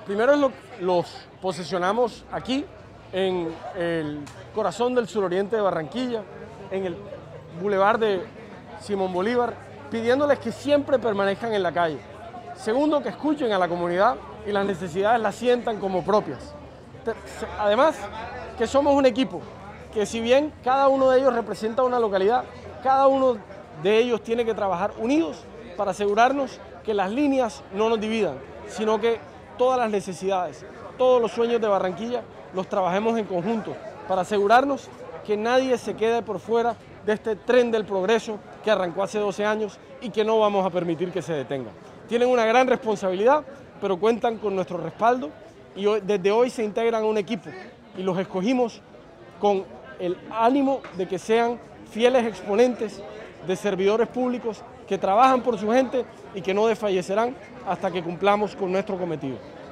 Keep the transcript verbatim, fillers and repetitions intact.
Primero lo, los posicionamos aquí, en el corazón del suroriente de Barranquilla, en el bulevar de Simón Bolívar, pidiéndoles que siempre permanezcan en la calle. Segundo, que escuchen a la comunidad y las necesidades las sientan como propias. Además, que somos un equipo, que si bien cada uno de ellos representa una localidad, cada uno de ellos tiene que trabajar unidos para asegurarnos que las líneas no nos dividan, sino que todas las necesidades, todos los sueños de Barranquilla los trabajemos en conjunto para asegurarnos que nadie se quede por fuera de este tren del progreso que arrancó hace doce años y que no vamos a permitir que se detenga. Tienen una gran responsabilidad, pero cuentan con nuestro respaldo y hoy, desde hoy se integran a un equipo y los escogimos con el ánimo de que sean fieles exponentes de servidores públicos que trabajan por su gente y que no desfallecerán hasta que cumplamos con nuestro cometido.